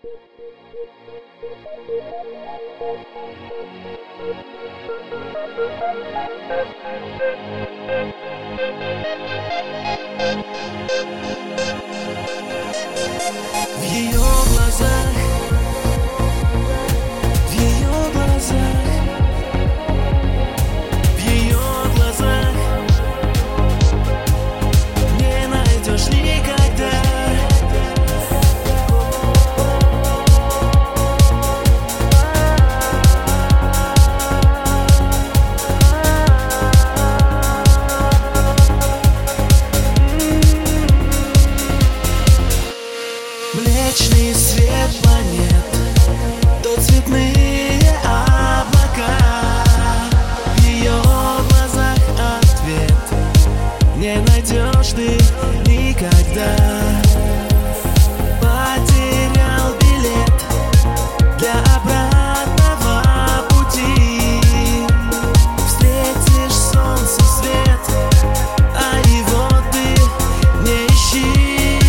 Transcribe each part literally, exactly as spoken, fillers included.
В ее глазах, в ее глазах, в ее глазах не найдешь никогда. Млечный свет планет, то цветные облака. В ее глазах ответ не найдешь ты никогда. Потерял билет для обратного пути. Встретишь солнце свет, а его ты не ищи.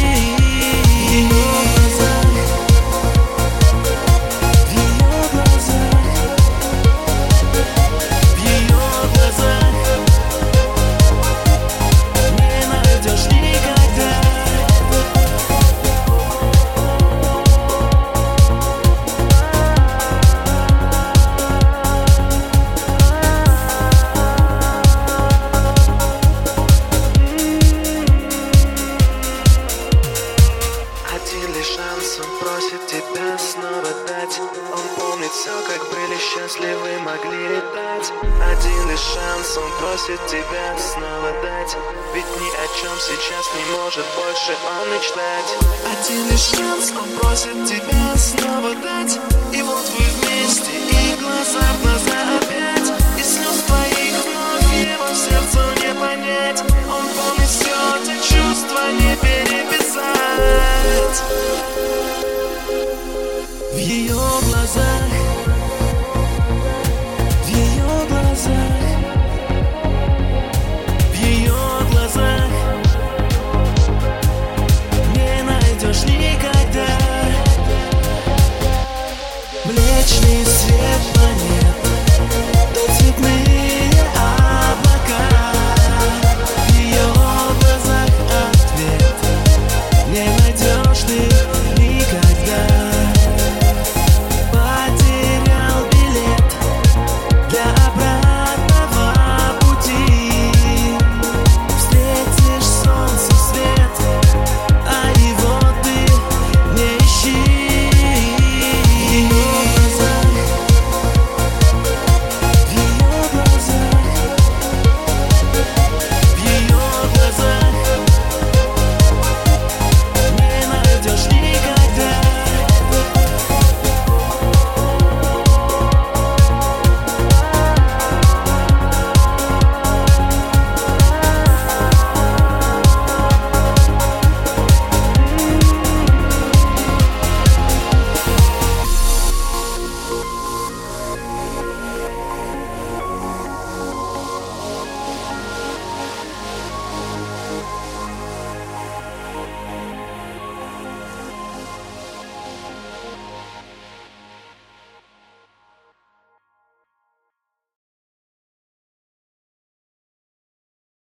Шанс, он просит тебя снова дать. Он помнит все, как были счастливы, могли летать. Один лишь шанс, он просит тебя снова дать. Ведь ни о чем сейчас не может больше он мечтать. Один лишь шанс, он просит тебя снова дать. И вот вы вместе, и глаза в глаза опять. И слез твоих вновь его сердцу не понять. Он помнит все те чувства, не переписать. В ее глазах